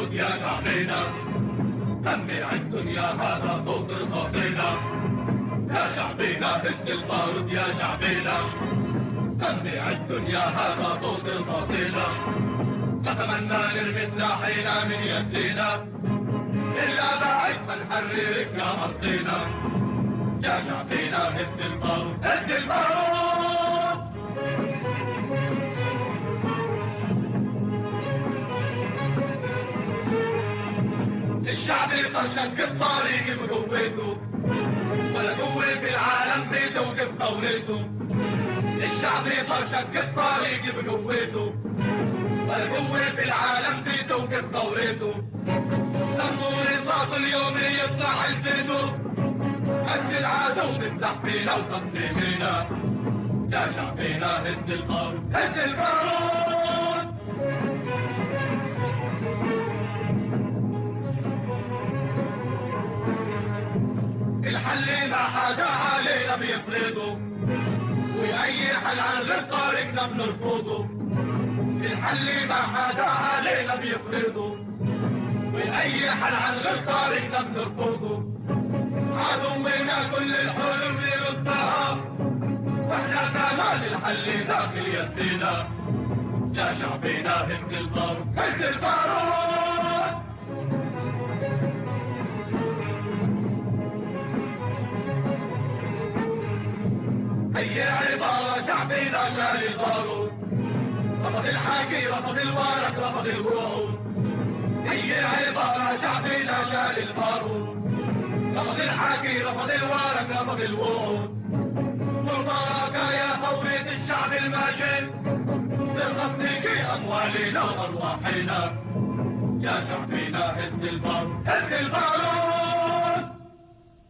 البارود يا شعبنا، سمع الدنيا هذا صوت رصاصنا. يا شعبنا هز البارود يا شعبنا، سمع الدنيا هذا صوت رصاصنا. نتمنى نرمي سلاحنا من يدينا، إلا بعد ما نحررك يا أرضنا. يا شعبنا هز البارود هز البارود. الشعب طرشك الطريق بقوته، ولا قوة في العالم بتوقف ثورته. الشعب طرشك الطريق بقوته، ولا قوة في العالم بتوقف ثورته. دمه رصاص اليوم يطلع الفيدو، هز العدو تفتح فينا وتصميمنا. يا شعبنا هز البارود هز البارود. الحل ما حدا علينا بيفرضه، وأي حل عن غير طريقنا بنرفضه. الحل ما حدا علينا بيفرضه، وأي حل عن غير طريقنا بنرفضه. عدونا كل الحلول بيردها، واحنا كمان الحل داخل يدينا. يا شعبنا هز البارود هز البارود. هي عبارة شعبنا شال البارود، رفض الحكي رفض الورق رفض الوعود. هي عبارة شعبنا شال البارود، رفض الحكي رفض الورق رفض الوعود. والبركة يا ثورة الشعب الماجد، ترخص نجي أموالنا وأرواحنا. يا شعبنا هز البارود هز البارود.